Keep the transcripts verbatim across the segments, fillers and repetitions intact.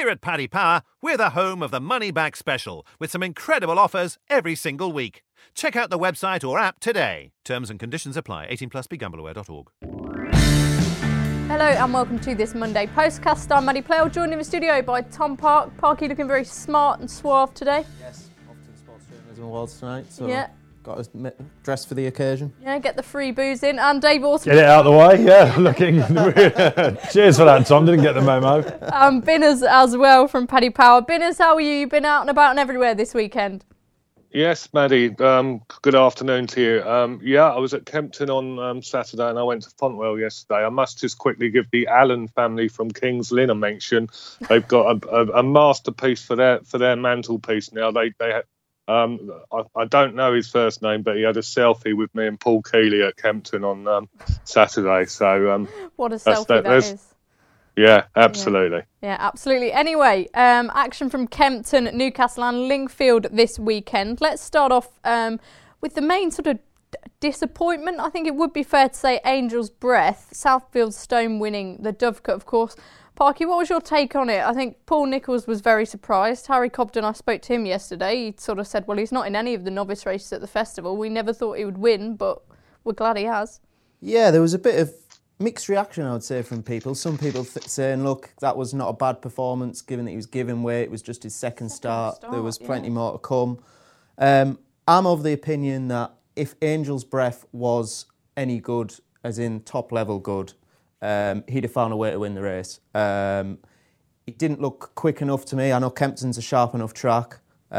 Here at Paddy Power, we're the home of the Money Back Special, with some incredible offers every single week. Check out the website or app today. Terms and conditions apply. eighteen plus, be gamble aware dot org. Hello and welcome to this Monday Postcast. I'm Maddie Playle, joined in the studio by Tom Park. Parky looking very smart and suave today. Yes, off to the Sports Journalism Awards tonight, so yeah. got us dressed for the occasion. Yeah, get the free booze in. And Dave Orton. Get it out of the way, yeah, looking... Cheers for that, Tom, didn't get the memo. Um, Binners as well from Paddy Power. Binners, how are you? You've been out and about and everywhere this weekend. Yes, Maddie. Um, good afternoon to you. Um, yeah, I was at Kempton on um, Saturday and I went to Fontwell yesterday. I must just quickly give the Allen family from Kings Lynn a mention. They've got a, a, a masterpiece for their for their mantelpiece now. They they um, I, I don't know his first name, but he had a selfie with me and Paul Keeley at Kempton on um, Saturday. So um, what a selfie that, that is. Yeah, absolutely. Yeah, yeah absolutely. Anyway, um, action from Kempton, Newcastle and Lingfield this weekend. Let's start off um, with the main sort of d- disappointment. I think it would be fair to say Angel's Breath. Southfield Stone winning the Dovecote, of course. Parky, what was your take on it? I think Paul Nicholls was very surprised. Harry Cobden, I spoke to him yesterday. He sort of said, well, he's not in any of the novice races at the festival. We never thought he would win, but we're glad he has. Yeah, there was a bit of mixed reaction, I would say, from people. Some people th- saying, look, that was not a bad performance, given that he was giving way. It was just his second, second start. start. There was plenty yeah. more to come. Um, I'm of the opinion that if Angel's Breath was any good, as in top-level good, um, he'd have found a way to win the race. Um, it didn't look quick enough to me. I know Kempton's a sharp enough track,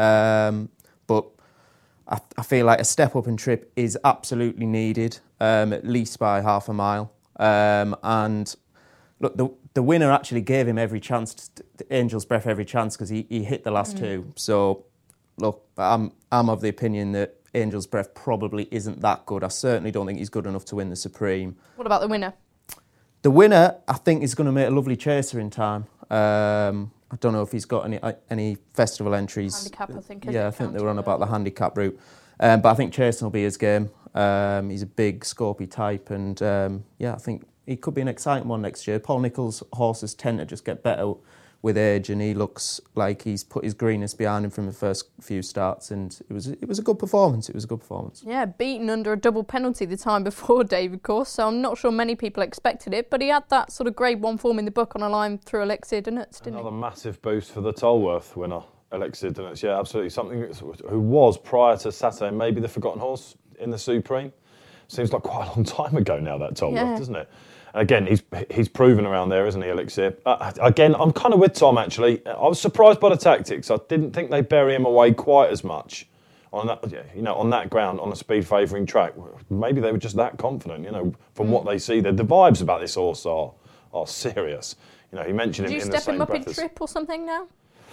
um, but I, I feel like a step-up in trip is absolutely needed, um, at least by half a mile. Um, and look, the the winner actually gave him every chance, to, to Angel's Breath every chance, because he, he hit the last mm. two. So, look, I'm I'm of the opinion that Angel's Breath probably isn't that good. I certainly don't think he's good enough to win the Supreme. What about the winner? The winner, I think, is going to make a lovely chaser in time. Um, I don't know if he's got any any festival entries. Handicap, I think. Yeah, I think they were on about the handicap route. Um, but I think chasing will be his game. Um, he's a big, scopy type, and um, yeah, I think he could be an exciting one next year. Paul Nicholls' horses tend to just get better with age, and he looks like he's put his greenness behind him from the first few starts, and it was it was a good performance. It was a good performance. Yeah, beaten under a double penalty the time before, Dave, of course, so I'm not sure many people expected it, but he had that sort of Grade One form in the book on a line through Elixir Donuts, didn't Another he? Another massive boost for the Tolworth winner, Elixir Donuts. Yeah, absolutely. Something who was prior to Saturday maybe the forgotten horse in the Supreme. Seems like quite a long time ago now, that Tolworth, yeah. doesn't it? And again, he's he's proven around there, isn't he, Elixir? Uh, again, I'm kind of with Tom, actually. I was surprised by the tactics. I didn't think they bury him away quite as much on that, you know, on that ground, on a speed favouring track. Maybe they were just that confident, you know, from what they see. The, the vibes about this horse are are serious. You know, he mentioned Did him you in the step same him up breath in as, trip or something now?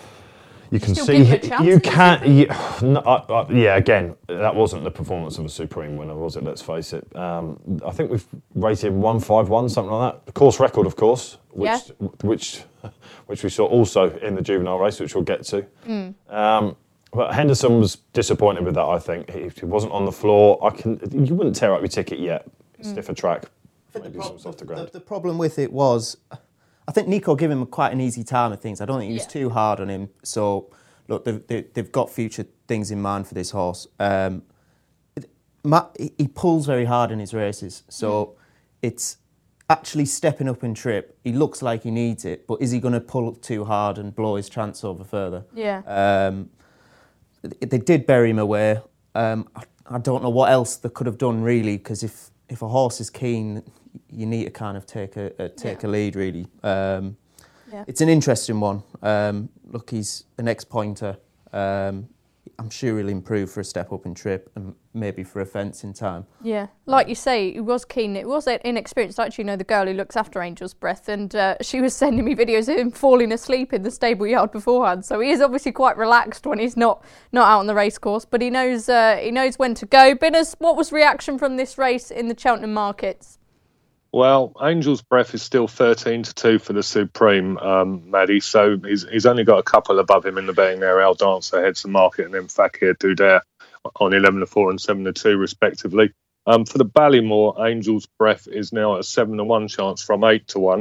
You can Still see, give him a chance, you can, you you, no, I, I, yeah, again, that wasn't the performance of a Supreme winner, was it? Let's face it. Um, I think we've rated one five one, something like that. The course record, of course, which yeah. which which we saw also in the juvenile race, which we'll get to. Mm. Um, but Henderson was disappointed with that, I think. He, he wasn't on the floor. I can, you wouldn't tear up your ticket yet. Mm. Stiffer track, maybe the, some softer ground. The, the problem with it was, I think Nico gave him quite an easy time of things. I don't think he was yeah. too hard on him, so... Look, they've, they've got future things in mind for this horse. Um, Matt, he pulls very hard in his races, so mm. it's actually stepping up in trip. He looks like he needs it, but is he going to pull too hard and blow his chance over further? Yeah. Um, they did bury him away. Um, I, I don't know what else they could have done, really, because if, if a horse is keen, you need to kind of take a, a take yeah. a lead, really. Um, Yeah. It's an interesting one. Um, look, he's an ex-pointer. Um, I'm sure he'll improve for a step up in trip and maybe for a fence in time. Yeah, like you say, he was keen. It was inexperienced. I actually know the girl who looks after Angel's Breath, and uh, she was sending me videos of him falling asleep in the stable yard beforehand. So he is obviously quite relaxed when he's not not out on the race course, but he knows uh, he knows when to go. Binners, what was reaction from this race in the Cheltenham markets? Well, Angel's Breath is still thirteen to two for the Supreme, um, Maddie. So he's he's only got a couple above him in the betting there. Al Dancer heads the market, and then Fakir Dudair on eleven to four and seven to two, respectively. Um, for the Ballymore, Angel's Breath is now at a seven to one chance from eight to one.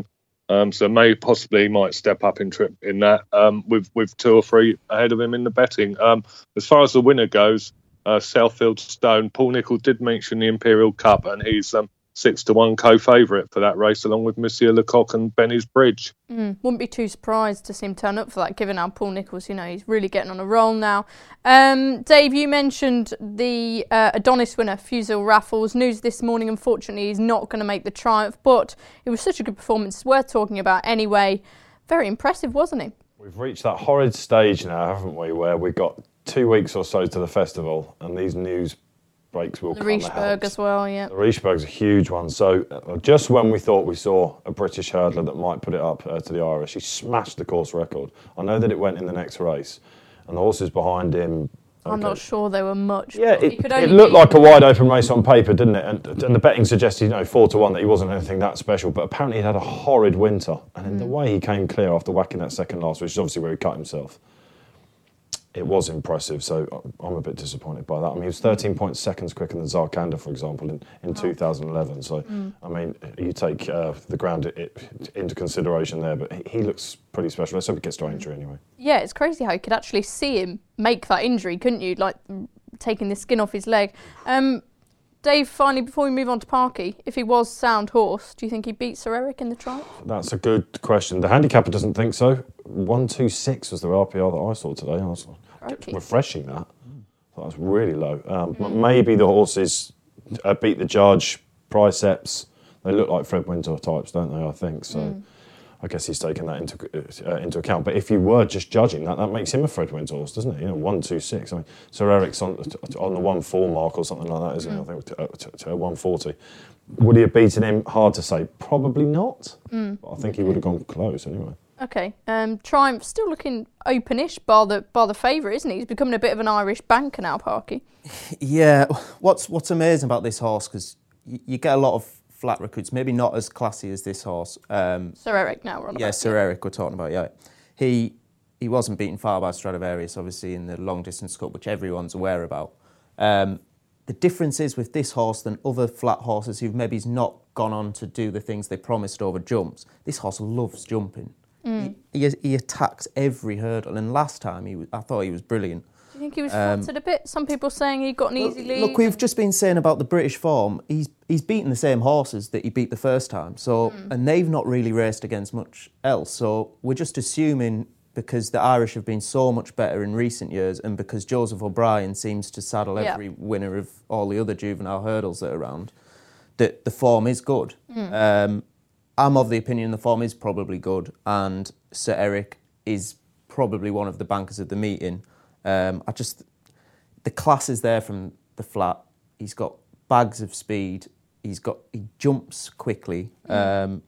Um, so may possibly might step up in trip in that um, with with two or three ahead of him in the betting. Um, as far as the winner goes, uh, Southfield Stone. Paul Nicholls did mention the Imperial Cup, and he's um, six to one co-favourite for that race, along with Monsieur Lecoq and Benny's Bridge. Mm, wouldn't be too surprised to see him turn up for that, given how Paul Nicholls, you know, he's really getting on a roll now. Um, Dave, you mentioned the uh, Adonis winner, Fusil Raffles. News this morning, unfortunately, he's not going to make the Triumph, but it was such a good performance, it's worth talking about anyway. Very impressive, wasn't he? We've reached that horrid stage now, haven't we, where we've got two weeks or so to the festival, and these news breaks will the come. Riechberg as well, yeah. The Riechberg's a huge one. So uh, just when we thought we saw a British hurdler that might put it up uh, to the Irish, he smashed the course record. I know that it went in the next race, and the horses behind him. Okay. I'm not sure they were much. Yeah, it, it looked like a wide open race on paper, didn't it? And, and the betting suggested, you know, four to one that he wasn't anything that special. But apparently he had a horrid winter, and in mm. the way he came clear after whacking that second last, which is obviously where he cut himself. It was impressive, so I'm a bit disappointed by that. I mean, he was thirteen point seconds quicker than Zarkanda, for example, in, in two thousand eleven. So, mm. I mean, you take uh, the ground it, it, into consideration there, but he, he looks pretty special. Let's hope he gets to injury anyway. Yeah, it's crazy how you could actually see him make that injury, couldn't you? Like, taking the skin off his leg. Um, Dave, finally, before we move on to Parky, if he was sound horse, do you think he beat Sir Eric in the Triumph? That's a good question. The handicapper doesn't think so. one two six was the R P R that I saw today. I was okay. refreshing that. That was really low. Um, mm. Maybe the horses uh, beat the judge, Priceps. They look like Fred Winter types, don't they, I think. So mm. I guess he's taken that into uh, into account. But if you were just judging that, that makes him a Fred Winter horse, doesn't it? You know, one two six. I mean, Sir Eric's on on the one four mark or something like that, isn't mm. it? I think to, uh, to, to one forty. Would he have beaten him? Hard to say. Probably not. Mm. But I think he would have gone close anyway. Okay. Um, Triumph still looking openish, bar the bar the favourite, isn't he? He's becoming a bit of an Irish banker now, Parky. Yeah. What's what's amazing about this horse, because you, you get a lot of flat recruits, maybe not as classy as this horse. Um, Sir Eric now, we're on about. Yeah, Sir Eric we're talking about, yeah. He he wasn't beaten far by Stradivarius, obviously, in the long-distance cup, which everyone's aware about. Um, the difference is with this horse than other flat horses who've maybe not gone on to do the things they promised over jumps. This horse loves jumping. Mm. He, he, he attacks every hurdle, and last time he was, I thought he was brilliant. Do you think he was um, flattered a bit? Some people saying he got an well, easy lead. Look, we've just been saying about the British form. He's he's beaten the same horses that he beat the first time, so mm. and they've not really raced against much else. So we're just assuming, because the Irish have been so much better in recent years, and because Joseph O'Brien seems to saddle every yeah. winner of all the other juvenile hurdles that are around, that the form is good. Mm. Um, I'm of the opinion the form is probably good, and Sir Eric is probably one of the bankers of the meeting. Um, I just, the class is there from the flat. He's got bags of speed. He's got, he jumps quickly. Mm. Um,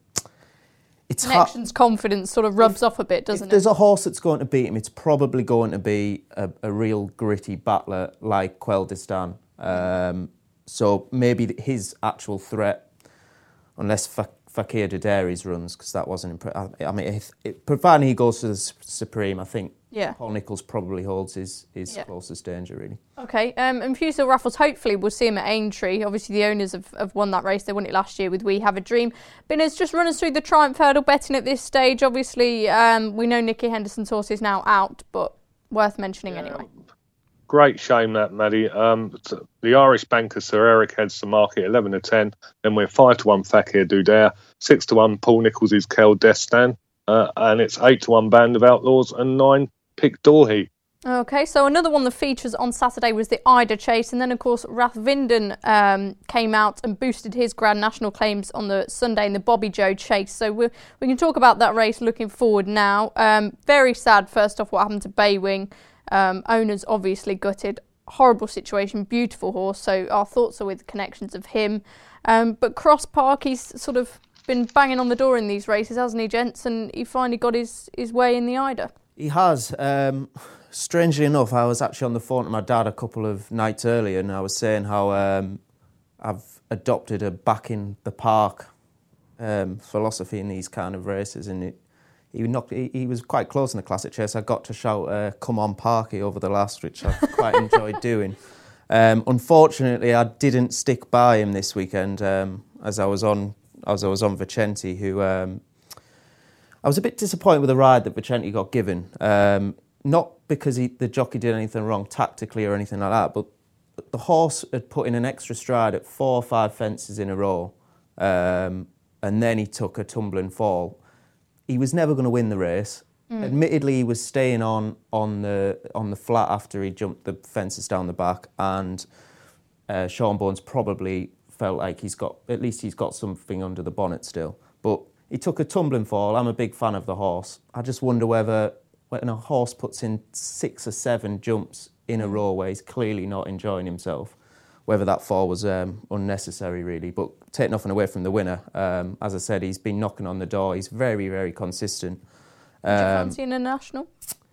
it's Connections, ha- confidence sort of rubs if, off a bit, doesn't if it? There's a horse that's going to beat him. It's probably going to be a, a real gritty battler like Quail Distan. Um, so maybe his actual threat, unless Fa- Fakir Dadaris runs, because that wasn't impressive. I mean, if, if, providing he goes to the Supreme, I think yeah. Paul Nicholls probably holds his, his yeah. closest danger, really. Okay, um, and Fusil Raffles, hopefully we'll see him at Aintree. Obviously the owners have, have won that race. They won it last year with We Have a Dream. Binners, just run us through the Triumph hurdle betting at this stage. Obviously, um, we know Nicky Henderson's horse is now out, but worth mentioning yeah. anyway. Great shame that, Maddie. Um, the Irish banker Sir Eric heads the market eleven to ten. Then we're five to one Fakir Dudare, six to one Paul Nicholls' is Kel Destan, uh, and it's eight to one Band of Outlaws and nine Pick Dorhe. Okay, so another one that features on Saturday was the Ida Chase, and then of course Rathvinden um, came out and boosted his Grand National claims on the Sunday in the Bobby Joe Chase. So we we can talk about that race looking forward now. Um, very sad, first off, what happened to Baywing. Um, owners obviously gutted. Horrible situation, beautiful horse. So our thoughts are with connections of him. Um, but Cross Park, he's sort of been banging on the door in these races, hasn't he, gents? And he finally got his, his way in the Ida. He has. Um, strangely enough, I was actually on the phone to my dad a couple of nights earlier, and I was saying how um, I've adopted a back in the park um, philosophy in these kind of races, and it He knocked. He, he was quite close in the Classic Chase. I got to shout, uh, "Come on, Parky!" over the last, which I quite enjoyed doing. Um, unfortunately, I didn't stick by him this weekend, um, as I was on as I was on Vicente, who um, I was a bit disappointed with the ride that Vicente got given. Um, not because he, the jockey did anything wrong tactically or anything like that, but the horse had put in an extra stride at four or five fences in a row, um, and then he took a tumbling fall. He was never going to win the race. Mm. Admittedly, he was staying on on the on the flat after he jumped the fences down the back, and uh, Sean Bones probably felt like he's got at least he's got something under the bonnet still. But he took a tumbling fall. I'm a big fan of the horse. I just wonder whether when a horse puts in six or seven jumps in a row where he's clearly not enjoying himself, whether that fall was um, unnecessary really. But take nothing away from the winner. Um, as I said, he's been knocking on the door. He's very, very consistent. Um, Would you fancy in a national?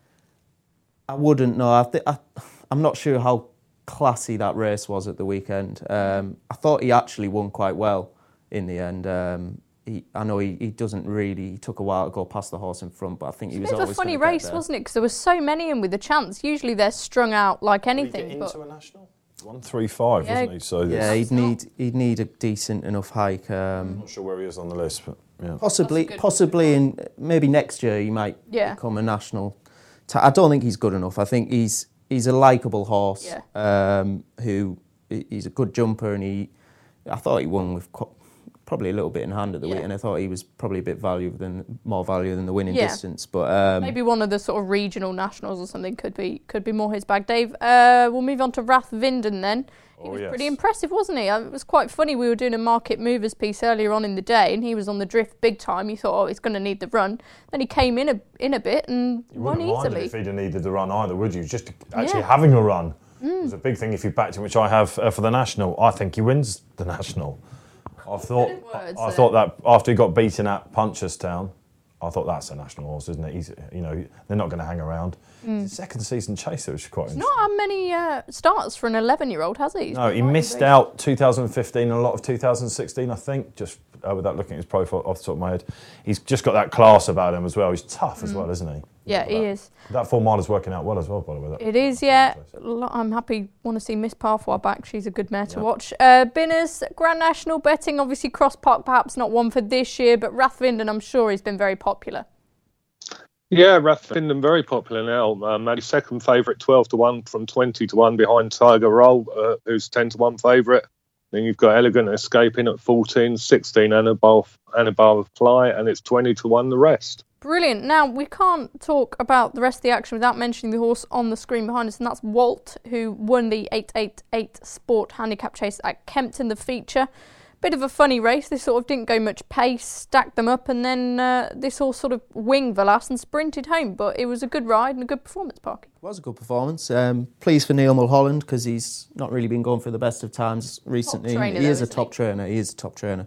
I wouldn't, no. I th- I, I'm not sure how classy that race was at the weekend. Um, I thought he actually won quite well in the end. Um, he, I know he, he doesn't really, he took a while to go past the horse in front, but I think he was always going to get there. It was a funny race, wasn't it? Because there were so many in with a chance. Usually they're strung out like anything. Did he get but into a national? one three five, yeah, wasn't he? So yeah, he'd need, he'd need a decent enough hike. Um, I'm not sure where he is on the list, but yeah. Possibly, possibly in maybe next year he might yeah. become a national. Ta- I don't think he's good enough. I think he's he's a likeable horse yeah. um, who he's a good jumper, and he. I thought he won with co- probably a little bit in hand at the yeah. week, and I thought he was probably a bit value than more value than the winning yeah. distance. But um, maybe one of the sort of regional nationals or something could be could be more his bag. Dave, uh, we'll move on to Rathvinden then. He oh, was yes. pretty impressive, wasn't he? It was quite funny. We were doing a market movers piece earlier on in the day, and he was on the drift big time. You thought, oh, he's going to need the run. Then he came in a in a bit and you won wouldn't easily. Mind if he'd have needed the run either, would you? Just actually yeah. having a run mm. was a big thing if you backed him, which I have uh, for the national. I think he wins the national. I thought words, I, I so. thought that after he got beaten at Punchestown, I thought that's a national horse, isn't it? He's, you know, they're not going to hang around. Mm. He's a second season chaser, which is quite He's interesting. not had many uh, starts for an eleven-year-old, has he? He's no, he missed out two thousand fifteen and a lot of two thousand sixteen, I think, just uh, without looking at his profile off the top of my head. He's just got that class about him as well. He's tough mm. as well, isn't he? Yeah, he that. is. That four miler's working out well as well, by the way. That it is, yeah. I'm happy, want to see Miss Parfois back. She's a good mare to yeah. watch. Uh, Binners, Grand National betting, obviously Cross Park perhaps not one for this year, but Rathvinden, I'm sure, has been very popular. Yeah, Rathvinden very popular now. Um, Maddie's second favourite, twelve to one from twenty to one behind Tiger Roll, uh, who's ten to one favourite. Then you've got Elegant Escaping at fourteen, sixteen Annabelle, Annabelle Fly, and it's twenty to one the rest. Brilliant. Now, we can't talk about the rest of the action without mentioning the horse on the screen behind us, and that's Walt, who won the eight eight eight Sport Handicap Chase at Kempton, the feature. Bit of a funny race. They sort of didn't go much pace, stacked them up, and then uh, this all sort of winged the last and sprinted home. But it was a good ride and a good performance, Parky. It was a good performance. Um, pleased for Neil Mulholland because he's not really been going for the best of times recently. Trainer, he though, is a top he? trainer. He is a top trainer.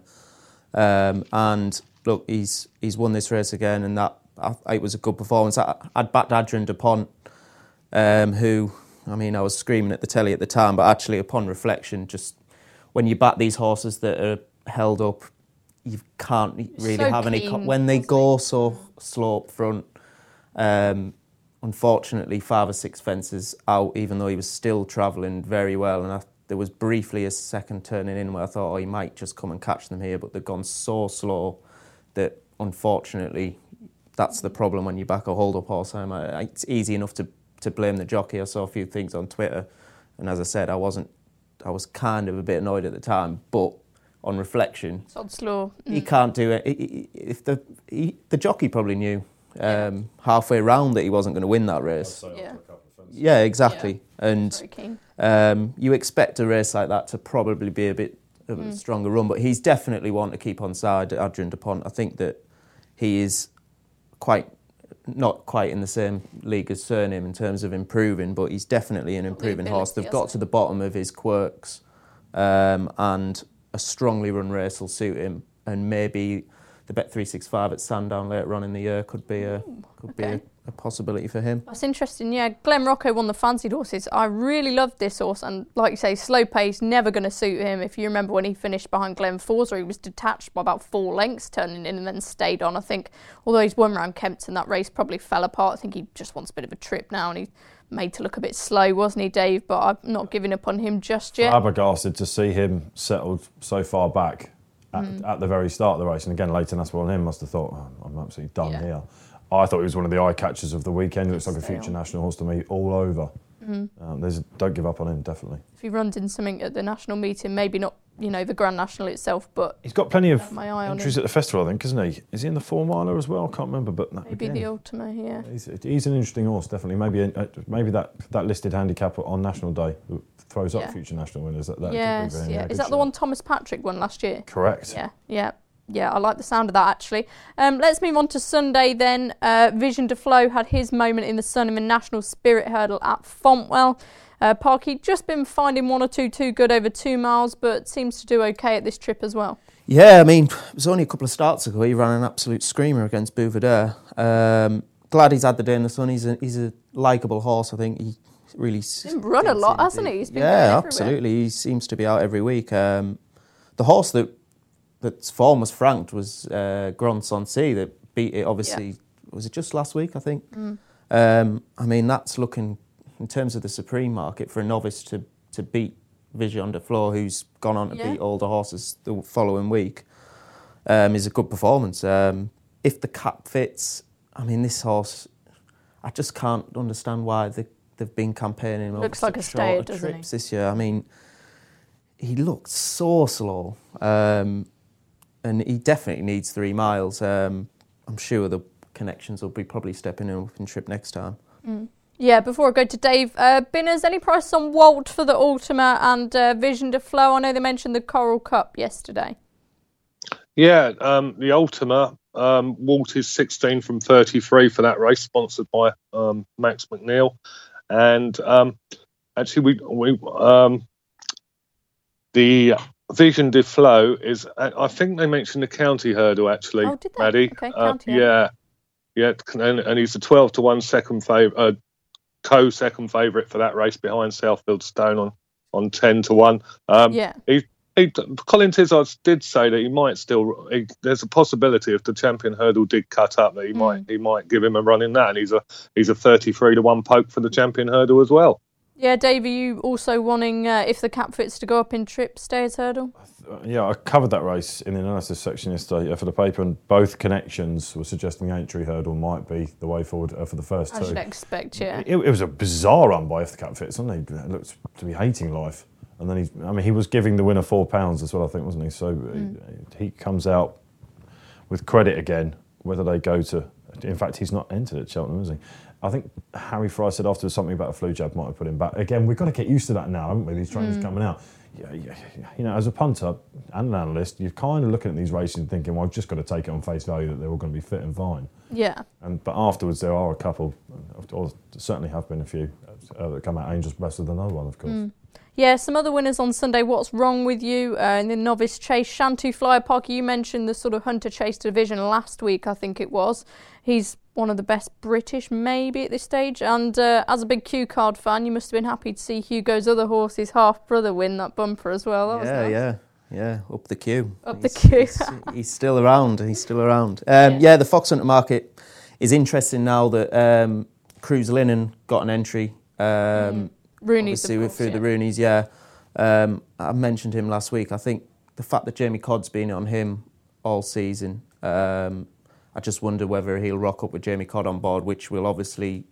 Um, and look, he's he's won this race again, and that I, it was a good performance. I, I'd backed Adrian Dupont, um, who, I mean, I was screaming at the telly at the time, but actually, upon reflection, just when you back these horses that are held up, you can't really so have any... keen, Co- when they go so slow up front, um, unfortunately, five or six fences out, even though he was still travelling very well. And I, there was briefly a second turning in where I thought, oh, he might just come and catch them here, but they've gone so slow that, unfortunately, that's the problem when you back a hold-up horse. I'm, I, it's easy enough to, to blame the jockey. I saw a few things on Twitter, and as I said, I wasn't I was kind of a bit annoyed at the time, but on reflection, Sod slow. Mm. he can't do it. If the he, the jockey probably knew um, halfway round that he wasn't going to win that race. Yeah, yeah, exactly. Yeah. And um, you expect a race like that to probably be a bit of a mm. stronger run, but he's definitely one to keep on side. Adrian Dupont. I think that he is quite. Not quite in the same league as Surname in terms of improving, but he's definitely an improving horse. They've got to the bottom of his quirks, um, and a strongly run race will suit him. And maybe the Bet three sixty-five at Sandown later on in the year could be a could okay. be a, a possibility for him. That's interesting. Yeah, Glen Rocco won the fancied horses. I really loved this horse, and like you say, slow pace never going to suit him. If you remember when he finished behind Glen Forza, he was detached by about four lengths, turning in and then stayed on. I think although he's won round Kempton, that race probably fell apart. I think he just wants a bit of a trip now, and he's made to look a bit slow, wasn't he, Dave? But I'm not giving up on him just yet. Flabbergasted to see him settled so far back at, mm. at the very start of the race. And again, Leighton Aspel and him must have thought, oh, I'm absolutely done yeah. here. I thought he was one of the eye catchers of the weekend. He looks like a future on. national horse to me, all over. Mm. Um, there's, don't give up on him, definitely. If he runs in something at the national meeting, maybe not, you know, the Grand National itself, but he's got plenty of my eye entries on at the festival, I think, isn't he? Is he in the four miler as well? I can't remember, but that, maybe again, the Ultima, yeah. He's, he's an interesting horse, definitely. Maybe uh, maybe that, that listed handicap on National Day throws up yeah. future national winners. That, that yes, could be yeah. Is Is that show. the one Thomas Patrick won last year? Correct. Yeah, yeah. Yeah, I like the sound of that, actually. Um, let's move on to Sunday then. Uh, Vision de Flow had his moment in the sun in the National Spirit Hurdle at Fontwell. Uh, Parky just been finding one or two too good over two miles, but seems to do okay at this trip as well. Yeah, I mean, it was only a couple of starts ago. He ran an absolute screamer against Bouvedere. Um, glad he's had the day in the sun. He's a, he's a likeable horse, I think. He really... He's been run a lot, hasn't he? He's been yeah, absolutely. He seems to be out every week. Um, the horse that that's form was franked was uh, Grand Sancy that beat it, obviously, yeah. was it just last week, I think? Mm. Um, I mean, that's looking, in terms of the Supreme market, for a novice to, to beat Vision de Flow, who's gone on to yeah. beat all the horses the following week, um, is a good performance. Um, if the cap fits, I mean, this horse, I just can't understand why they, they've been campaigning looks over like a stayer, doesn't trips he? this year. I mean, he looked so slow. Um, And he definitely needs three miles. Um, I'm sure the connections will be probably stepping in up in trip next time. Mm. Yeah, before I go to Dave, uh, Binners, any price on Walt for the Ultima and uh, Vision de Flow? I know they mentioned the Coral Cup yesterday. Yeah, um, the Ultima, um, Walt is sixteen from thirty-three for that race, sponsored by um, Max McNeil. And um, actually, we, we um, the... Vision de Flow is, I think they mentioned the county hurdle actually, oh, did they? Maddie. Okay, uh, county yeah, yeah, and, and he's a twelve to one second favourite, uh, co-second favourite for that race behind Southfield Stone on, on ten to one. Um, yeah. He, he, Colin Tizards did say that he might still. He, there's a possibility if the champion hurdle did cut up that he mm. might he might give him a run in that, and he's a he's a thirty-three to one poke for the champion hurdle as well. Yeah, Dave, are you also wanting, uh, if the cap fits, to go up in trip, Stayers Hurdle? Yeah, I covered that race in the analysis section yesterday for the paper, and both connections were suggesting the Aintree Hurdle might be the way forward uh, for the first I two. should expect, yeah. It, it was a bizarre run by If the Cap Fits, wasn't he? It looked to be hating life. And then, he, I mean, he was giving the winner four pounds as well, I think, wasn't he? So mm. he, he comes out with credit again, whether they go to... In fact, he's not entered at Cheltenham, is he? I think Harry Fry said afterwards something about a flu jab might have put him back. Again, we've got to get used to that now, haven't we? These trainers mm. coming out. Yeah, yeah, you know, as a punter and an analyst, you're kind of looking at these races and thinking, well, I've just got to take it on face value that they're all going to be fit and fine. Yeah. And but afterwards, there are a couple, or certainly have been a few, uh, that come out Angels better than another one, of course. Mm. Yeah, some other winners on Sunday. What's wrong with you? Uh, in the novice chase, Shantou Flyer Parker, you mentioned the sort of Hunter Chase division last week, I think it was. He's one of the best British, maybe, at this stage. And uh, as a big Q Card fan, you must have been happy to see Hugo's other horse, his half-brother, win that bumper as well. That yeah, was nice. yeah, yeah, up the queue. Up he's, the queue. he's, he's still around, he's still around. Um, yeah. yeah, the Fox Hunter market is interesting now that um, Cruise Linen got an entry. Um, mm. Rooney's, obviously, of course, through yeah. the Roonies, yeah. Um, I mentioned him last week. I think the fact that Jamie Codd's been on him all season, um, I just wonder whether he'll rock up with Jamie Codd on board, which will obviously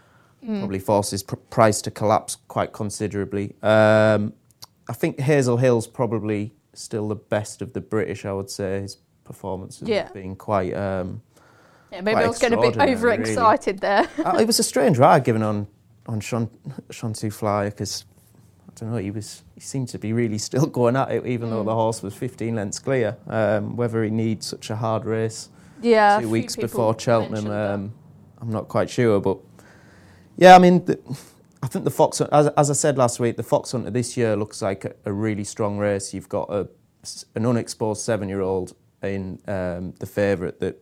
mm. probably force his pr- price to collapse quite considerably. Um, I think Hazel Hill's probably still the best of the British, I would say. His performance has yeah. been quite um, Yeah, maybe quite I was getting a bit overexcited really. there. uh, it was a strange ride given on, on Shantou Flyer, because I don't know, he was he seemed to be really still going at it, even mm. though the horse was fifteen lengths clear. Um, whether he needs such a hard race yeah, two weeks before Cheltenham, um, I'm not quite sure. But yeah, I mean, the, I think the Fox, as, as I said last week, the Fox Hunter this year looks like a, a really strong race. You've got a, an unexposed seven-year-old in um, the favourite that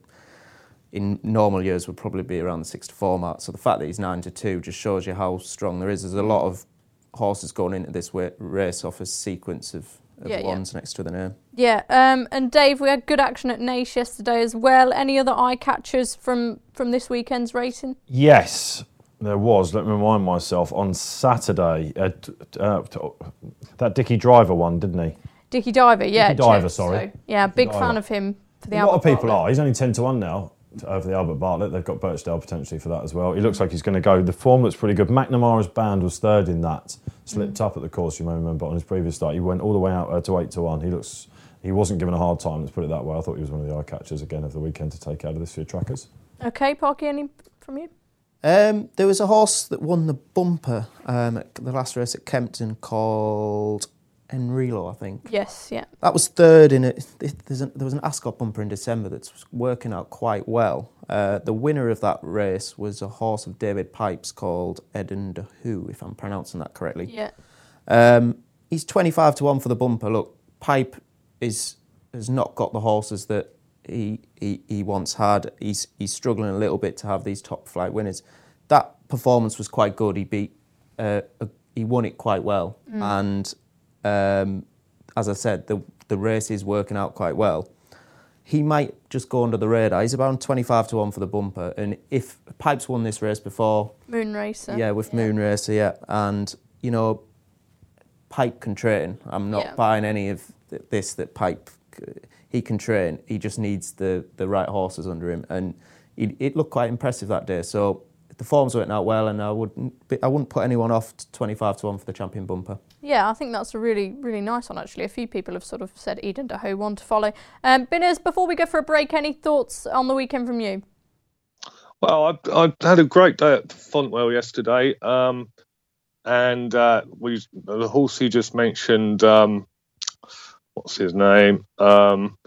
in normal years would probably be around the six to four mark. So the fact that he's nine to two just shows you how strong there is. There's a lot of horses going into this race off a sequence of, of yeah, ones yeah. next to the name. Yeah, um, and Dave, we had good action at Naas yesterday as well. Any other eye catchers from, from this weekend's racing? Yes, there was. Let me remind myself. On Saturday, uh, uh, that Dickie Driver won, didn't he? Dicky Diver, yeah. Dicky Diver, Chip, sorry. So, yeah, Dicky big Diver. fan of him for the A Albert lot of people Bartlett. are. He's only ten to one now over the Albert Bartlett. They've got Birchdale potentially for that as well. He looks like he's going to go. The form looks pretty good. McNamara's Band was third in that. Slipped mm. up at the course, you may remember, on his previous start. He went all the way out uh, to eight to one. He looks. He wasn't given a hard time, let's put it that way. I thought he was one of the eye catchers again of the weekend to take out of this few trackers. Okay, Parky, any from you? Um, there was a horse that won the bumper um, at the last race at Kempton called Enrilo, I think. Yes, yeah. That was third in it. There's a, there was an Ascot bumper in December that's working out quite well. Uh, the winner of that race was a horse of David Pipe's called Eden de Who, if I'm pronouncing that correctly. Yeah. Um, he's twenty-five to one for the bumper. Look, Pipe is has not got the horses that he he, he once had. He's he's struggling a little bit to have these top flight winners. That performance was quite good. He beat uh, a, he won it quite well, mm. and um, as I said, the the race is working out quite well. He might just go under the radar. He's about twenty-five to one for the bumper, and if Pipe's won this race before, Moon Racer, yeah, with yeah. Moon Racer, yeah, and you know, Pipe can train. I'm not yeah. buying any of this that Pipe he can train. He just needs the the right horses under him, and it, it looked quite impressive that day. So the form's working out well, and I wouldn't be, I wouldn't put anyone off twenty-five to one for the champion bumper. Yeah, I think that's a really, really nice one, actually. A few people have sort of said Eden de Who, one to follow. Um, Binners, before we go for a break, any thoughts on the weekend from you? Well, I, I had a great day at Fontwell yesterday, um, and uh, we the horse you just mentioned, um, what's his name? Um,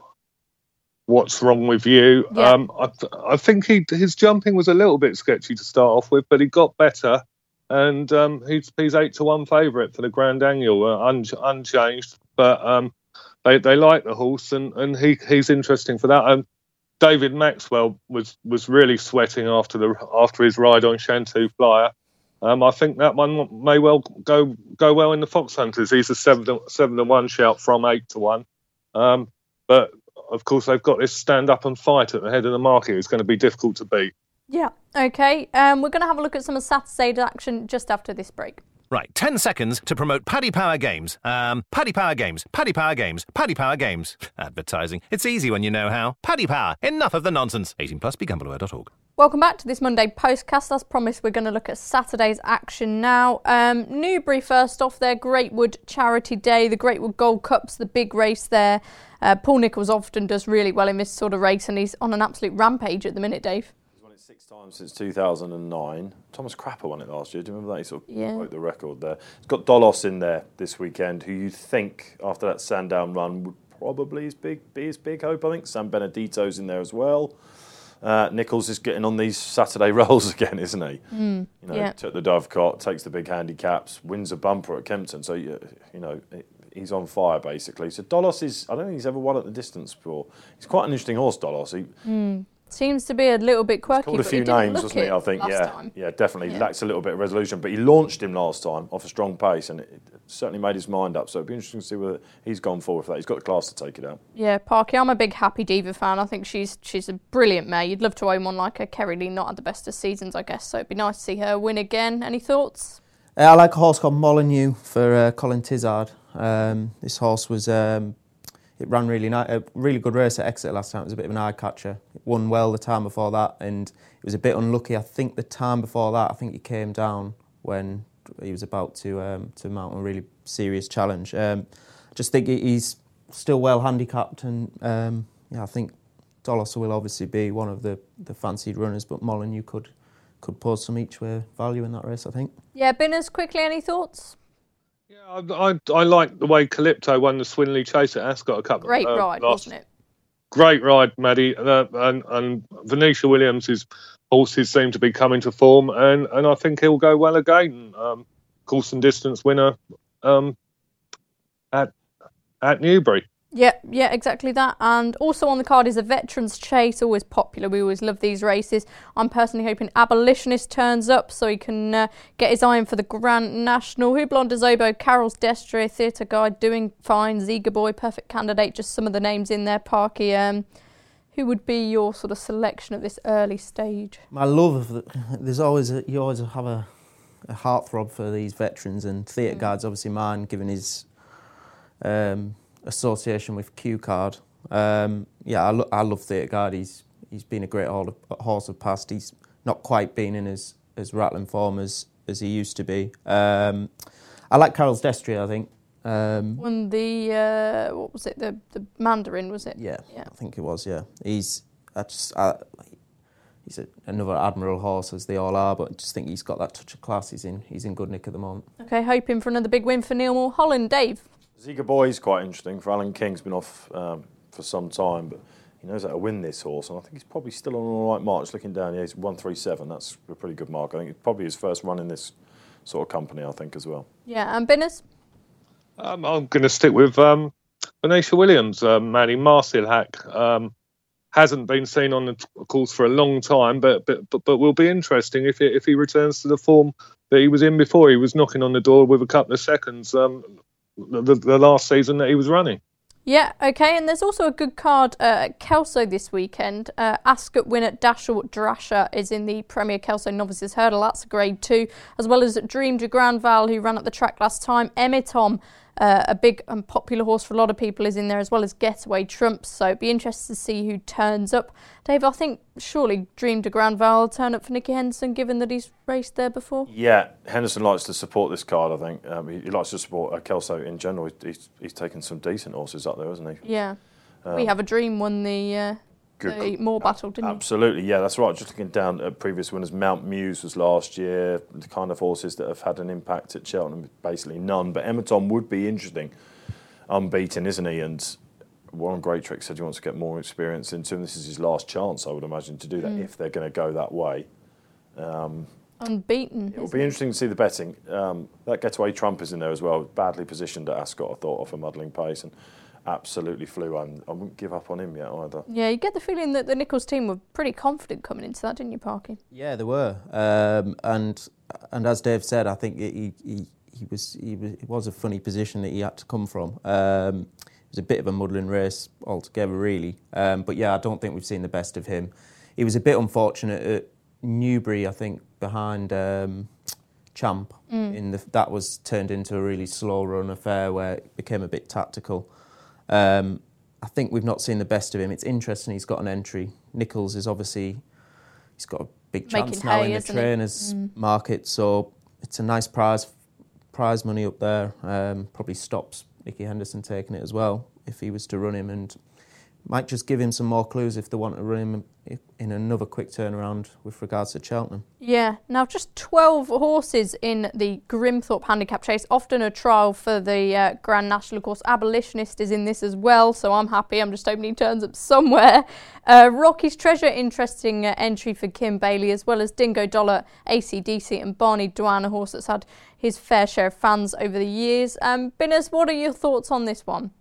What's Wrong With You? Yeah. Um, I, I think he his jumping was a little bit sketchy to start off with, but he got better. And um, he's he's eight to one favourite for the Grand Annual, uh, un, unchanged. But um, they they like the horse, and, and he he's interesting for that. Um, David Maxwell was, was really sweating after the after his ride on Chanteau Flyer. Um, I think that one may well go go well in the Fox Hunters. He's a seven to, seven to one shout from eight to one. Um, but of course they've got this stand up and fight at the head of the market. It's going to be difficult to beat. Yeah, okay. Um, we're going to have a look at some of Saturday's action just after this break. Right, ten seconds to promote Paddy Power Games. Um, Paddy Power Games, Paddy Power Games, Paddy Power Games. Advertising. It's easy when you know how. Paddy Power. Enough of the nonsense. eighteen plus, be gamble aware dot org. Welcome back to this Monday postcast. As promised, we're going to look at Saturday's action now. Um, Newbury first off, their Greatwood Charity Day, the Greatwood Gold Cup's the big race there. Uh, Paul Nicholls often does really well in this sort of race, and he's on an absolute rampage at the minute, Dave. He's won it six times since two thousand nine. Thomas Crapper won it last year. Do you remember that? He sort of Yeah. broke the record there. He's got Dolos in there this weekend, who you think after that Sandown run would probably his big, be his big hope. I think San Benedito's in there as well. Uh, Nicholls is getting on these Saturday rolls again, isn't he? Mm, you know, yeah. took the Dovecot, takes the big handicaps, wins a bumper at Kempton. So you know he's on fire basically. So Dolos is. I don't think he's ever won at the distance before. He's quite an interesting horse, Dolos. He mm. Seems to be a little bit quirky. He's called a but few he didn't names, look wasn't he? it I think. last Yeah, time. yeah, definitely. Yeah. Lacks a little bit of resolution, but he launched him last time off a strong pace, and it, it certainly made his mind up. So it'd be interesting to see whether he's gone forward for that. He's got the class to take it out. Yeah, Parky, I'm a big Happy Diva fan. I think she's she's a brilliant mare. You'd love to own one like her. Kerry Lee not had the best of seasons, I guess. So it'd be nice to see her win again. Any thoughts? Uh, I like a horse called Molyneux for uh, Colin Tizard. Um, this horse was um, it ran really nice, a really good race at Exeter last time. It was a bit of an eye catcher. It won well the time before that, and it was a bit unlucky. I think the time before that, I think he came down when he was about to um, to mount a really serious challenge. Um, just think he's still well handicapped, and um, yeah, I think Dolos will obviously be one of the, the fancied runners, but Molyneux could could pose some each way value in that race, I think. Yeah, Binners, quickly, any thoughts? Yeah, I, I, I like the way Calypto won the Swinley Chase at Ascot a couple. Great uh, ride, last, wasn't it? Great ride, Maddie, uh, and and Venetia Williams' horses seem to be coming to form, and, and I think he'll go well again. Um, course and distance winner um, at at Newbury. Yeah, yeah, exactly that. And also on the card is a Veterans Chase, always popular. We always love these races. I'm personally hoping Abolitionist turns up so he can uh, get his eye in for the Grand National. Houblon de Zobo, Carol's Destre, Theatre Guide, Doing Fine, Ziga Boy, Perfect Candidate, just some of the names in there, Parky. Um, who would be your sort of selection at this early stage? My love of the, there's always a, you always have a, a heartthrob for these veterans, and Theatre Mm. Guide's obviously mine, given his um, association with Q Card. Um, yeah, I, lo- I love Theatre Guard. He's he's been a great horse of past. He's not quite been in as as rattling form as as he used to be. Um, I like Carol's Destry, I think. Um, Won the uh, what was it? The the Mandarin, was it? Yeah, yeah. I think it was. Yeah, he's I just I, he's a, another admiral horse, as they all are, but I just think he's got that touch of class. He's in he's in good nick at the moment. Okay, hoping for another big win for Neil Mulholland. Dave? Ziga Boy's quite interesting. For Alan King's been off um, for some time, but he knows how to win this horse, and I think he's probably still on all right march. Looking down, yeah, he's one three seven. That's a pretty good mark. I think it's probably his first run in this sort of company, I think, as well. Yeah, and Binners? Um, I'm going to stick with um, Venetia Williams. Um, Manny Marsilhack um, hasn't been seen on the t- course for a long time, but but but, but will be interesting if he, if he returns to the form that he was in before. He was knocking on the door with a couple of seconds um, the, the last season that he was running. Yeah, okay, and there's also a good card uh, at Kelso this weekend. Uh, Ascot winner Dashel Drasher is in the Premier Kelso Novices Hurdle. That's a grade two, as well as Dream de Grandval, who ran at the track last time. Emitom, uh, a big and popular horse for a lot of people, is in there, as well as Getaway Trumps. So it'd be interesting to see who turns up. Dave, I think surely Dream de Grandval will turn up for Nicky Henderson, given that he's raced there before. Yeah, Henderson likes to support this card, I think. Um, he, he likes to support uh, Kelso in general. He's, he's taken some decent horses up there, hasn't he? Yeah. Um, we Have a Dream won the, uh, the Moore Battle, didn't Absolutely, yeah, that's right. Just looking down at previous winners, Mount Muse was last year. The kind of horses that have had an impact at Cheltenham, basically none. But Emitom would be interesting, unbeaten, isn't he? And Warren Greatrick said he wants to get more experience into him. This is his last chance, I would imagine, to do that mm. if they're going to go that way. Um, Unbeaten. It will be interesting to see the betting. Um, that Getaway Trump is in there as well. Badly positioned at Ascot, I thought, off a muddling pace, and absolutely flew. And I wouldn't give up on him yet either. Yeah, you get the feeling that the Nichols team were pretty confident coming into that, didn't you, Parky? Yeah, they were. Um, and and as Dave said, I think he he, he was he was it was a funny position that he had to come from. Um, it was a bit of a muddling race altogether, really. Um, but yeah, I don't think we've seen the best of him. He was a bit unfortunate at Newbury, I think, behind um, Champ. Mm. In the, that was turned into a really slow run affair where it became a bit tactical. Um, I think we've not seen the best of him. It's interesting he's got an entry. Nichols is obviously, he's got a big chance Making now hay, in the trainers mm. market, so it's a nice prize prize money up there. Um, probably stops Nicky Henderson taking it as well if he was to run him, and might just give him some more clues if they want to run him in another quick turnaround with regards to Cheltenham. Yeah, now just twelve horses in the Grimthorpe Handicap Chase, often a trial for the uh, Grand National. Of course, Abolitionist is in this as well, so I'm happy. I'm just hoping he turns up somewhere. Uh, Rocky's Treasure, interesting uh, entry for Kim Bailey, as well as Dingo Dollar, A C D C, and Barney Dwan, a horse that's had his fair share of fans over the years. Um, Binners, what are your thoughts on this one?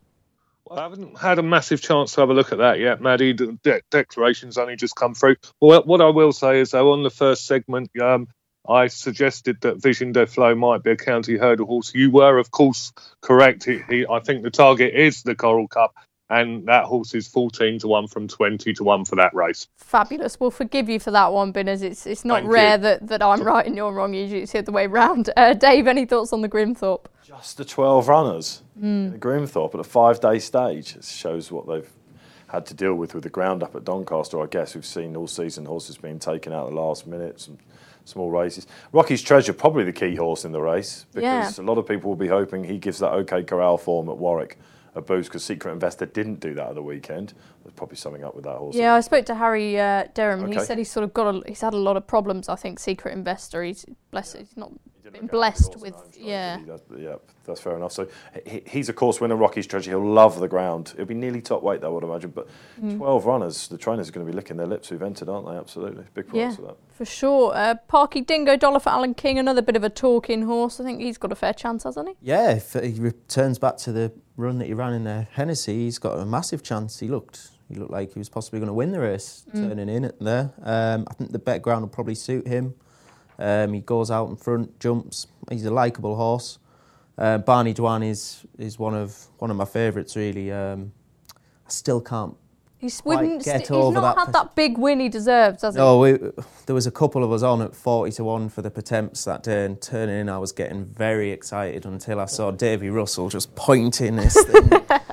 I haven't had a massive chance to have a look at that yet, Maddie. The de- declaration's only just come through. Well, what I will say is, though, on the first segment, um, I suggested that Vision de Flow might be a county hurdle horse. You were, of course, correct. He, he, I think the target is the Coral Cup, and that horse is fourteen to one from twenty to one for that race. Fabulous. We'll forgive you for that one, Binners. It's it's not Thank rare you. that, that I'm right and you're wrong. Usually it's the other way round. Uh, Dave, any thoughts on the Grimthorpe? Just the twelve runners mm. in the Grimthorpe at a five-day stage. It shows what they've had to deal with with the ground up at Doncaster. I guess we've seen all season horses being taken out at the last minute, some small races. Rocky's Treasure, probably the key horse in the race, because yeah. a lot of people will be hoping he gives that OK Corral form at Warwick a boost, because Secret Investor didn't do that at the weekend. There's probably something up with that horse. Yeah, I spoke to Harry uh, Derham. Okay. He said he's sort of got a, he's had a lot of problems. I think Secret Investor. He's blessed. Yeah. He's not been blessed with. Yeah. Does, yeah, that's fair enough. So he, he's a course winner. Rocky's Treasure. He'll love the ground. It'll be nearly top weight, though, I would imagine. But mm. twelve runners, the trainers are going to be licking their lips who've entered, aren't they? Absolutely, big price yeah, for that. For sure. Uh, Parky Dingo Dollar for Alan King. Another bit of a talking horse. I think he's got a fair chance, hasn't he? Yeah, if he returns back to the run that he ran in the Hennessy, he's got a massive chance. He looked. He looked like he was possibly going to win the race, mm. turning in at there. Um, I think the bet ground will probably suit him. Um, he goes out in front, jumps. He's a likeable horse. Uh, Barney Dwan is is one of one of my favourites, really. Um, I still can't he's quite get he's over not that. had pers- that big win he deserves, has he? No, we, there was a couple of us on at forty to one for the Potemps that day, and turning in, I was getting very excited until I saw Davy Russell just pointing this thing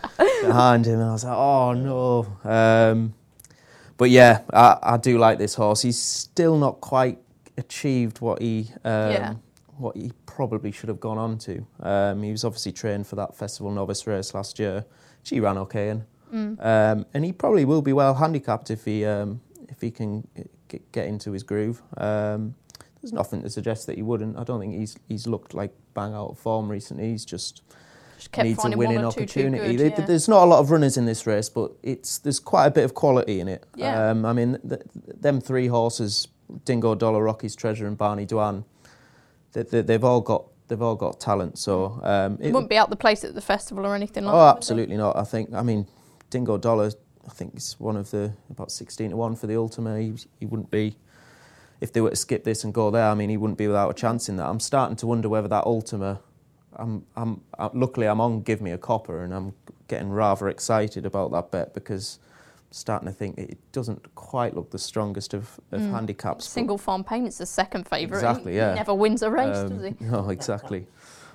behind him, and I was like, oh no. Um, but yeah, I, I do like this horse. He's still not quite achieved what he um, yeah. what he probably should have gone on to. Um, he was obviously trained for that Festival Novice race last year. She ran okay, and mm. um, and he probably will be well handicapped if he um, if he can get, get into his groove. Um, there's nothing to suggest that he wouldn't. I don't think he's he's looked like bang out of form recently. He's just, just kept needs a winning opportunity. Good, yeah. There's not a lot of runners in this race, but it's there's quite a bit of quality in it. Yeah. Um, I mean, th- them three horses, Dingo Dollar, Rocky's Treasure, and Barney Dwan, they, they, they've all got they've all got talent. So um, it, it wouldn't be out the place at the festival or anything like oh, that. Oh, absolutely not. I think. I mean, Dingo Dollar, I think is one of the about sixteen to one for the Ultima. He, he wouldn't be. If they were to skip this and go there, I mean, he wouldn't be without a chance in that. I'm starting to wonder whether that Ultima. I'm, I'm, uh, luckily, I'm on Give Me a Copper, and I'm getting rather excited about that bet because I'm starting to think it doesn't quite look the strongest of, of mm. handicaps. Single Farm Payment's the second favourite. Exactly, he, yeah. He never wins a race, um, does he? No, exactly.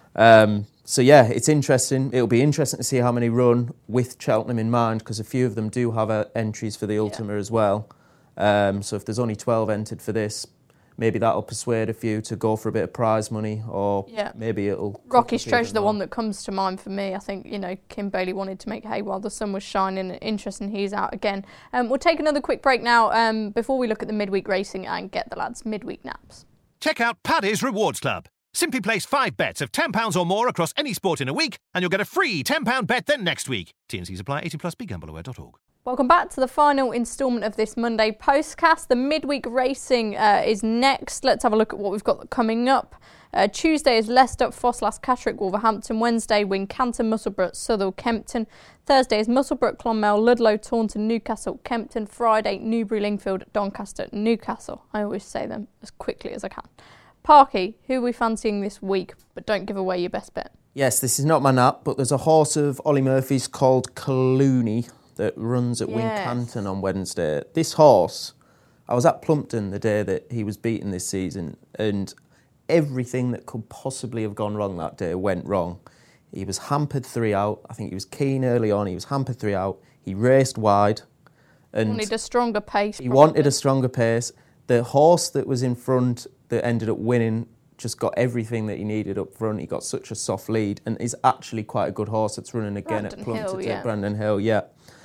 um, so yeah, it's interesting. It'll be interesting to see how many run with Cheltenham in mind, because a few of them do have uh, entries for the Ultima yeah. as well. Um, so if there's only twelve entered for this, maybe that'll persuade a few to go for a bit of prize money, or yeah. maybe it'll... Rocky's Treasure, the one that comes to mind for me. I think, you know, Kim Bailey wanted to make hay while the sun was shining. Interesting, he's out again. Um, we'll take another quick break now um, before we look at the midweek racing and get the lads' midweek naps. Check out Paddy's Rewards Club. Simply place five bets of ten pounds or more across any sport in a week, and you'll get a free ten pounds bet then next week. T and C's apply. eighteen plus, be gamble aware dot org. Welcome back to the final instalment of this Monday postcast. The midweek racing uh, is next. Let's have a look at what we've got coming up. Uh, Tuesday is Leicester, Fosslas, Catterick, Wolverhampton. Wednesday, Wincanton, Musselburgh, Southall, Kempton. Thursday is Musselburgh, Clonmel, Ludlow, Taunton, Newcastle, Kempton. Friday, Newbury, Lingfield, Doncaster, Newcastle. I always say them as quickly as I can. Parky, who are we fancying this week? But don't give away your best bet. Yes, this is not my nap, but there's a horse of Ollie Murphy's called Clooney that runs at yes. Wincanton on Wednesday. This horse, I was at Plumpton the day that he was beaten this season, and everything that could possibly have gone wrong that day went wrong. He was hampered three out. I think he was keen early on. He was hampered three out. He raced wide. And wanted a stronger pace. He probably. wanted a stronger pace. The horse that was in front that ended up winning just got everything that he needed up front. He got such a soft lead, and is actually quite a good horse that's running again Brandon at Plumpton. Hill, yeah. Brandon Hill, yeah.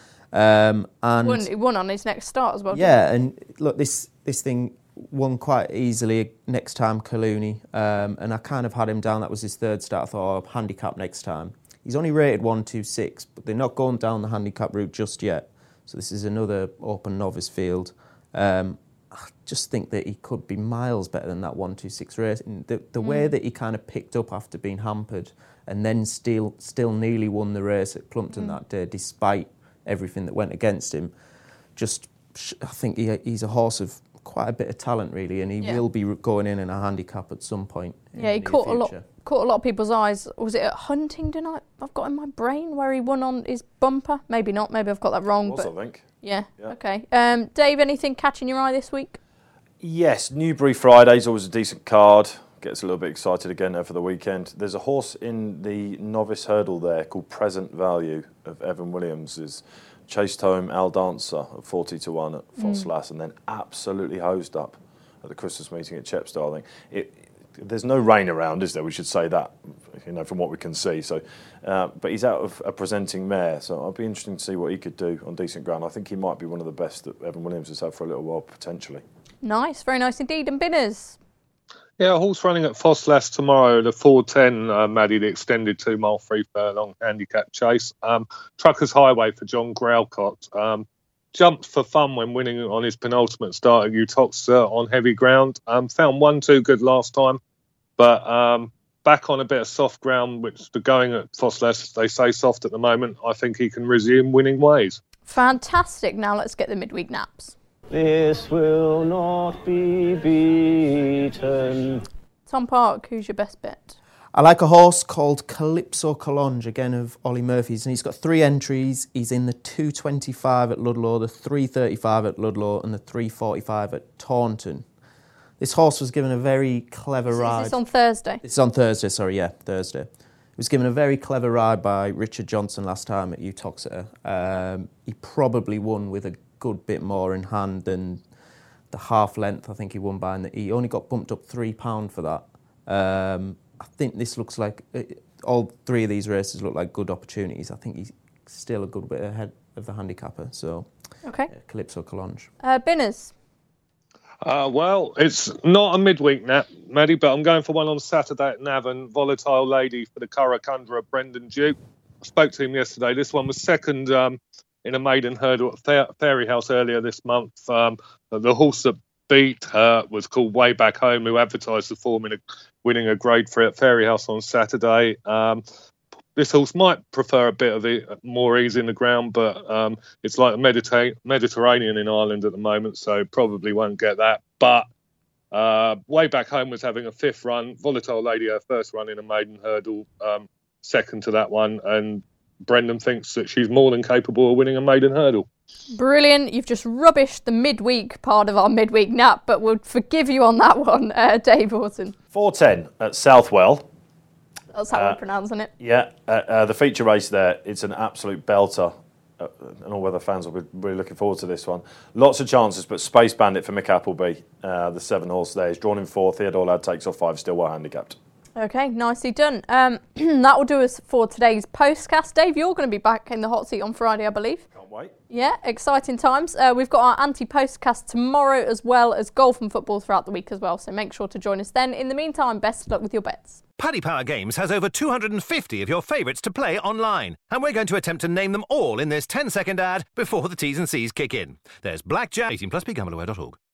Um, and won, he won on his next start as well. Yeah, and look, this this thing won quite easily next time, Clooney, um, and I kind of had him down. That was his third start. I thought, oh, handicap next time. He's only rated one two six, but they're not going down the handicap route just yet. So this is another open novice field. Um, I just think that he could be miles better than that one two six race. And the the mm. way that he kind of picked up after being hampered and then still still nearly won the race at Plumpton mm. that day, despite everything that went against him, just I think he, he's a horse of quite a bit of talent, really, and he yeah. will be going in in a handicap at some point. Yeah, he caught future. a lot caught a lot of people's eyes. Was it at Huntingdon? I, I've got in my brain where he won on his bumper. Maybe not. Maybe I've got that wrong. Was, but I think. Yeah. yeah. Okay. Um, Dave, anything catching your eye this week? Yes, Newbury Friday's always a decent card. Gets a little bit excited again there for the weekend. There's a horse in the novice hurdle there called Present Value of Evan Williams. Chased home Al Dancer at forty to one at Fosslas mm. and then absolutely hosed up at the Christmas meeting at Chepstow. I think it, it, there's no rain around, is there? We should say that, you know, from what we can see. So, uh, but he's out of a presenting mare, so I'll be interested to see what he could do on decent ground. I think he might be one of the best that Evan Williams has had for a little while, potentially. Nice, very nice indeed. And Binners? Yeah, a horse running at Fosslas tomorrow, the four ten, uh, Maddie, the extended two-mile free furlong handicap chase. Um, Truckers Highway for John Graucott. Um, jumped for fun when winning on his penultimate start at Uttoxeter on heavy ground. Um, found one too good last time, but um, back on a bit of soft ground, which the going at Fosslas, they say soft at the moment. I think he can resume winning ways. Fantastic. Now let's get the midweek naps. This will not be beaten. Tom Park, who's your best bet? I like a horse called Calypso Collonge, again of Ollie Murphy's, and he's got three entries. He's in the two twenty-five at Ludlow, the three thirty-five at Ludlow, and the three forty-five at Taunton. This horse was given a very clever so ride. Is this on Thursday? It's on Thursday, sorry, yeah, Thursday. was given a very clever ride by Richard Johnson last time at Uttoxeter. Um, he probably won with a good bit more in hand than the half length I think he won by. And he only got bumped up three pound for that. Um, I think this looks like uh, all three of these races look like good opportunities. I think he's still a good bit ahead of the handicapper. So, okay, yeah, Calypso Collonge. Uh, Binners. Uh, well, it's not a midweek nap, Maddie, but I'm going for one on Saturday at Navan. Volatile Lady for the Curracundra, Brendan Duke. I spoke to him yesterday. This one was second um, in a maiden hurdle at Fair- Fairy House earlier this month. Um, the horse that beat her was called Way Back Home, who advertised the form in a, winning a grade three at Fairy House on Saturday. Um, this horse might prefer a bit of the more ease in the ground, but um, it's like a Medita- Mediterranean in Ireland at the moment, so probably won't get that. But uh, Way Back Home was having a fifth run. Volatile Lady, her first run in a maiden hurdle, um, second to that one, and Brendan thinks that she's more than capable of winning a maiden hurdle. Brilliant. You've just rubbished the midweek part of our midweek nap, but we'll forgive you on that one, uh, Dave Horton. four ten at Southwell. That's how uh, we're pronouncing it. Yeah, uh, uh, the feature race there, it's an absolute belter. Uh, and all weather fans will be really looking forward to this one. Lots of chances, but Space Bandit for Mick Appleby, uh, the seven horse there, is drawn in fourth. Theodore Ladd takes off five, still well handicapped. Okay, nicely done. Um, that will do us for today's postcast. Dave, you're going to be back in the hot seat on Friday, I believe. Can't wait. Yeah, exciting times. Uh, we've got our anti-postcast tomorrow, as well as golf and football throughout the week as well, so make sure to join us then. In the meantime, best of luck with your bets. Paddy Power Games has over two hundred fifty of your favourites to play online, and we're going to attempt to name them all in this ten second ad before the T's and C's kick in. There's Blackjack, eighteen plus, be gamble aware dot org.